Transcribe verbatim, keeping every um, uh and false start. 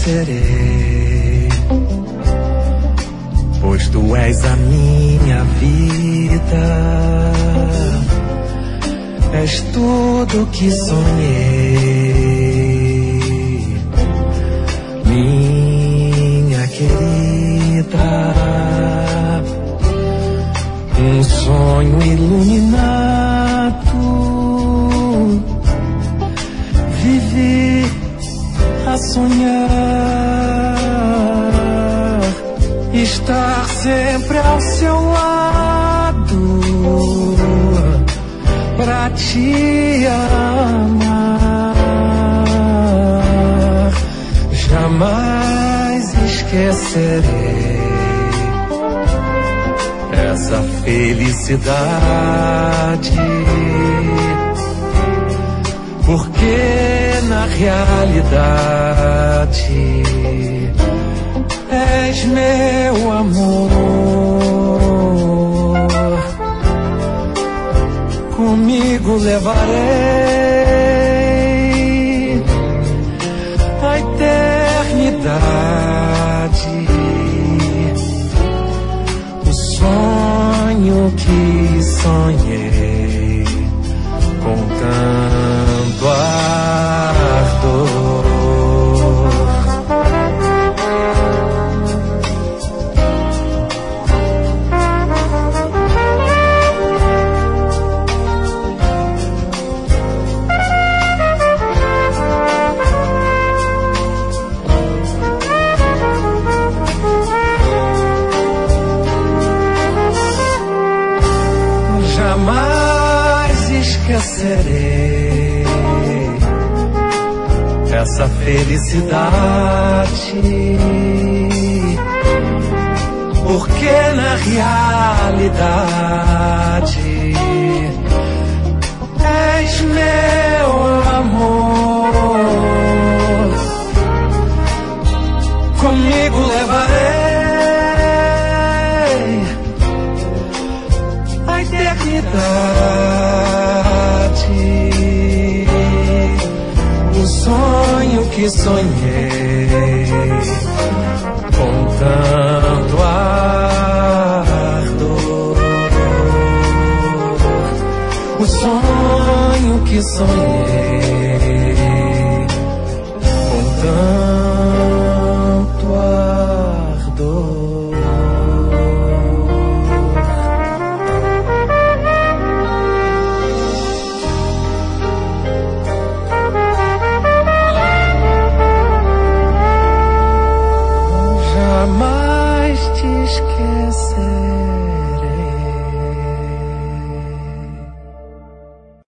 esquecerei, pois tu és a minha vida, és tudo que sonhei, minha querida. Um sonho iluminado, vivi a sonhar, estar sempre ao seu lado, pra te amar. Jamais esquecerei essa felicidade, porque na realidade és meu amor. Comigo levarei a eternidade, o sonho que sonhei com tanto ardor. Jamais esquecerei essa felicidade, porque na realidade és meu amor. Comigo levarei a eternidade, o sonho que sonhei com tanto ardor, o sonho que sonhei com tanto ardor. Jamais te esquecerei